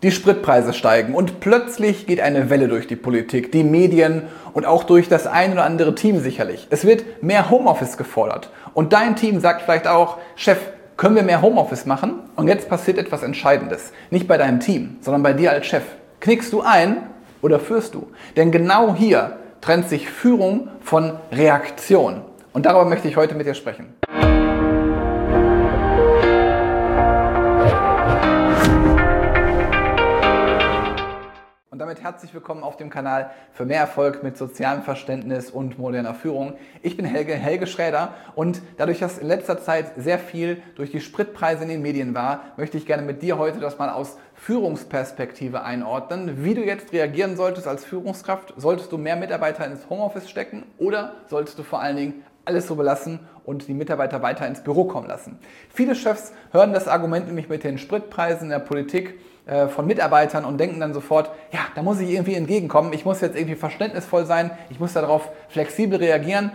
Die Spritpreise steigen und plötzlich geht eine Welle durch die Politik, die Medien und auch durch das ein oder andere Team sicherlich. Es wird mehr Homeoffice gefordert und dein Team sagt vielleicht auch, Chef, können wir mehr Homeoffice machen? Und jetzt passiert etwas Entscheidendes. Nicht bei deinem Team, sondern bei dir als Chef. Knickst du ein oder führst du? Denn genau hier trennt sich Führung von Reaktion. Und darüber möchte ich heute mit dir sprechen. Und damit herzlich willkommen auf dem Kanal für mehr Erfolg mit sozialem Verständnis und moderner Führung. Ich bin Helge Schräder und dadurch, dass in letzter Zeit sehr viel durch die Spritpreise in den Medien war, möchte ich gerne mit dir heute das mal aus Führungsperspektive einordnen, wie du jetzt reagieren solltest als Führungskraft. Solltest du mehr Mitarbeiter ins Homeoffice stecken oder solltest du vor allen Dingen alles so belassen und die Mitarbeiter weiter ins Büro kommen lassen? Viele Chefs hören das Argument nämlich mit den Spritpreisen in der Politik von Mitarbeitern und denken dann sofort, ja, da muss ich irgendwie entgegenkommen, ich muss jetzt irgendwie verständnisvoll sein, ich muss darauf flexibel reagieren.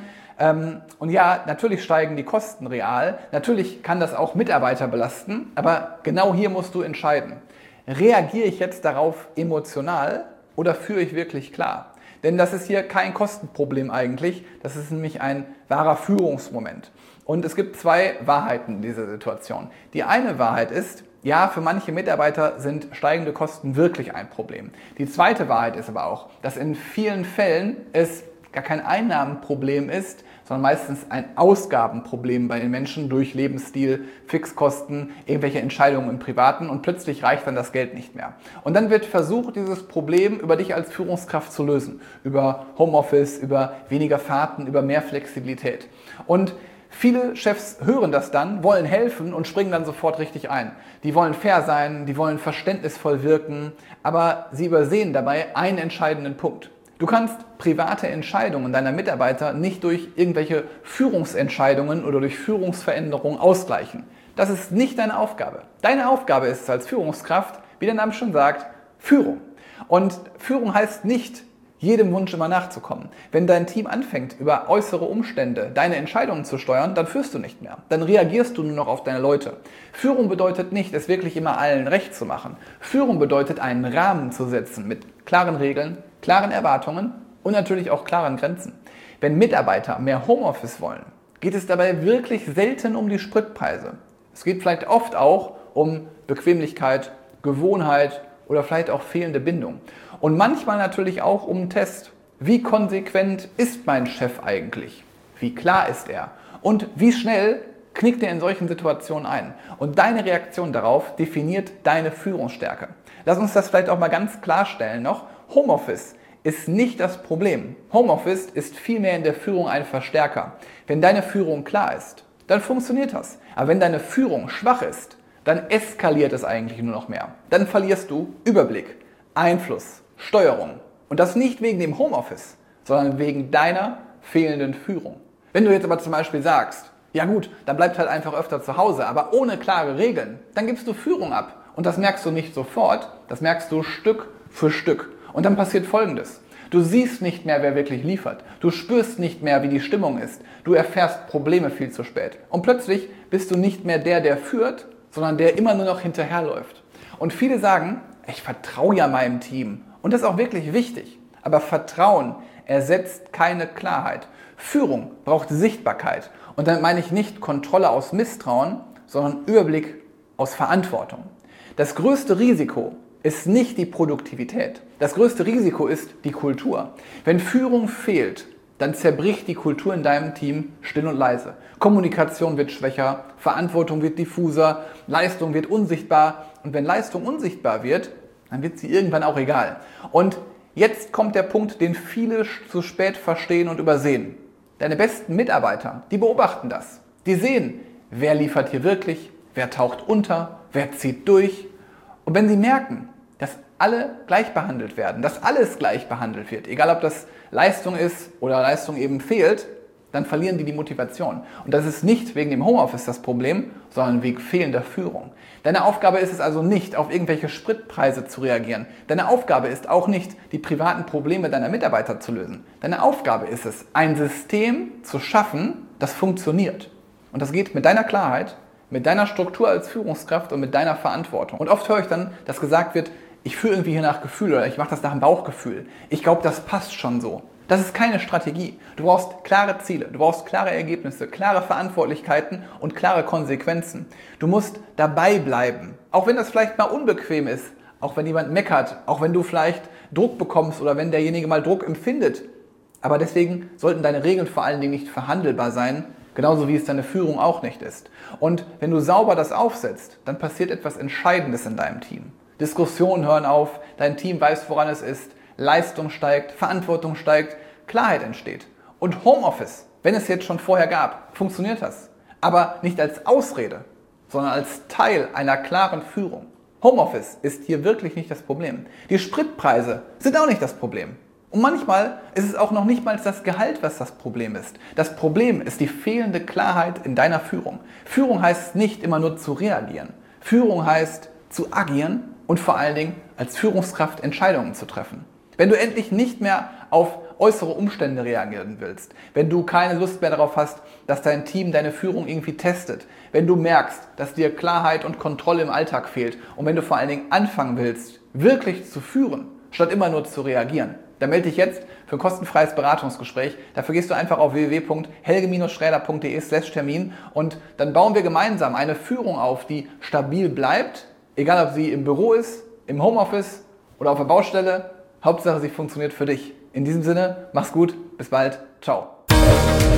Und ja, natürlich steigen die Kosten real, natürlich kann das auch Mitarbeiter belasten, aber genau hier musst du entscheiden. Reagiere ich jetzt darauf emotional oder führe ich wirklich klar? Denn das ist hier kein Kostenproblem eigentlich, das ist nämlich ein wahrer Führungsmoment. Und es gibt zwei Wahrheiten in dieser Situation. Die eine Wahrheit ist, ja, für manche Mitarbeiter sind steigende Kosten wirklich ein Problem. Die zweite Wahrheit ist aber auch, dass in vielen Fällen es gar kein Einnahmenproblem ist, sondern meistens ein Ausgabenproblem bei den Menschen durch Lebensstil, Fixkosten, irgendwelche Entscheidungen im Privaten und plötzlich reicht dann das Geld nicht mehr. Und dann wird versucht, dieses Problem über dich als Führungskraft zu lösen. Über Homeoffice, über weniger Fahrten, über mehr Flexibilität. Und viele Chefs hören das dann, wollen helfen und springen dann sofort richtig ein. Die wollen fair sein, die wollen verständnisvoll wirken, aber sie übersehen dabei einen entscheidenden Punkt. Du kannst private Entscheidungen deiner Mitarbeiter nicht durch irgendwelche Führungsentscheidungen oder durch Führungsveränderungen ausgleichen. Das ist nicht deine Aufgabe. Deine Aufgabe ist es als Führungskraft, wie der Name schon sagt, Führung. Und Führung heißt nicht, jedem Wunsch immer nachzukommen. Wenn dein Team anfängt, über äußere Umstände deine Entscheidungen zu steuern, dann führst du nicht mehr. Dann reagierst du nur noch auf deine Leute. Führung bedeutet nicht, es wirklich immer allen recht zu machen. Führung bedeutet, einen Rahmen zu setzen mit klaren Regeln, klaren Erwartungen und natürlich auch klaren Grenzen. Wenn Mitarbeiter mehr Homeoffice wollen, geht es dabei wirklich selten um die Spritpreise. Es geht vielleicht oft auch um Bequemlichkeit, Gewohnheit oder vielleicht auch fehlende Bindung. Und manchmal natürlich auch um einen Test. Wie konsequent ist mein Chef eigentlich? Wie klar ist er? Und wie schnell knickt er in solchen Situationen ein? Und deine Reaktion darauf definiert deine Führungsstärke. Lass uns das vielleicht auch mal ganz klarstellen noch. Homeoffice ist nicht das Problem. Homeoffice ist vielmehr in der Führung ein Verstärker. Wenn deine Führung klar ist, dann funktioniert das. Aber wenn deine Führung schwach ist, dann eskaliert es eigentlich nur noch mehr. Dann verlierst du Überblick, Einfluss, Steuerung. Und das nicht wegen dem Homeoffice, sondern wegen deiner fehlenden Führung. Wenn du jetzt aber zum Beispiel sagst, ja gut, dann bleibt halt einfach öfter zu Hause, aber ohne klare Regeln, dann gibst du Führung ab. Und das merkst du nicht sofort, das merkst du Stück für Stück. Und dann passiert Folgendes. Du siehst nicht mehr, wer wirklich liefert. Du spürst nicht mehr, wie die Stimmung ist. Du erfährst Probleme viel zu spät. Und plötzlich bist du nicht mehr der führt, sondern der immer nur noch hinterherläuft. Und viele sagen, ich vertraue ja meinem Team. Und das ist auch wirklich wichtig. Aber Vertrauen ersetzt keine Klarheit. Führung braucht Sichtbarkeit. Und dann meine ich nicht Kontrolle aus Misstrauen, sondern Überblick aus Verantwortung. Das größte Risiko ist nicht die Produktivität. Das größte Risiko ist die Kultur. Wenn Führung fehlt, dann zerbricht die Kultur in deinem Team still und leise. Kommunikation wird schwächer, Verantwortung wird diffuser, Leistung wird unsichtbar. Und wenn Leistung unsichtbar wird, dann wird sie irgendwann auch egal. Und jetzt kommt der Punkt, den viele zu spät verstehen und übersehen. Deine besten Mitarbeiter, die beobachten das. Die sehen, wer liefert hier wirklich, wer taucht unter, wer zieht durch. Und wenn sie merken, dass alle gleich behandelt werden, dass alles gleich behandelt wird, egal ob das Leistung ist oder Leistung eben fehlt, dann verlieren die Motivation. Und das ist nicht wegen dem Homeoffice das Problem, sondern wegen fehlender Führung. Deine Aufgabe ist es also nicht, auf irgendwelche Spritpreise zu reagieren. Deine Aufgabe ist auch nicht, die privaten Probleme deiner Mitarbeiter zu lösen. Deine Aufgabe ist es, ein System zu schaffen, das funktioniert. Und das geht mit deiner Klarheit, mit deiner Struktur als Führungskraft und mit deiner Verantwortung. Und oft höre ich dann, dass gesagt wird, ich führe irgendwie hier nach Gefühl oder ich mache das nach dem Bauchgefühl. Ich glaube, das passt schon so. Das ist keine Strategie. Du brauchst klare Ziele, du brauchst klare Ergebnisse, klare Verantwortlichkeiten und klare Konsequenzen. Du musst dabei bleiben, auch wenn das vielleicht mal unbequem ist, auch wenn jemand meckert, auch wenn du vielleicht Druck bekommst oder wenn derjenige mal Druck empfindet. Aber deswegen sollten deine Regeln vor allen Dingen nicht verhandelbar sein, genauso wie es deine Führung auch nicht ist. Und wenn du sauber das aufsetzt, dann passiert etwas Entscheidendes in deinem Team. Diskussionen hören auf, dein Team weiß, woran es ist, Leistung steigt, Verantwortung steigt, Klarheit entsteht. Und Homeoffice, wenn es jetzt schon vorher gab, funktioniert das. Aber nicht als Ausrede, sondern als Teil einer klaren Führung. Homeoffice ist hier wirklich nicht das Problem. Die Spritpreise sind auch nicht das Problem. Und manchmal ist es auch noch nicht mal das Gehalt, was das Problem ist. Das Problem ist die fehlende Klarheit in deiner Führung. Führung heißt nicht immer nur zu reagieren. Führung heißt zu agieren und vor allen Dingen als Führungskraft Entscheidungen zu treffen. Wenn du endlich nicht mehr auf äußere Umstände reagieren willst, wenn du keine Lust mehr darauf hast, dass dein Team deine Führung irgendwie testet, wenn du merkst, dass dir Klarheit und Kontrolle im Alltag fehlt und wenn du vor allen Dingen anfangen willst, wirklich zu führen, statt immer nur zu reagieren, dann melde dich jetzt für ein kostenfreies Beratungsgespräch. Dafür gehst du einfach auf www.helge-schräder.de/Termin und dann bauen wir gemeinsam eine Führung auf, die stabil bleibt, egal ob sie im Büro ist, im Homeoffice oder auf der Baustelle. Hauptsache, sie funktioniert für dich. In diesem Sinne, mach's gut, bis bald, ciao.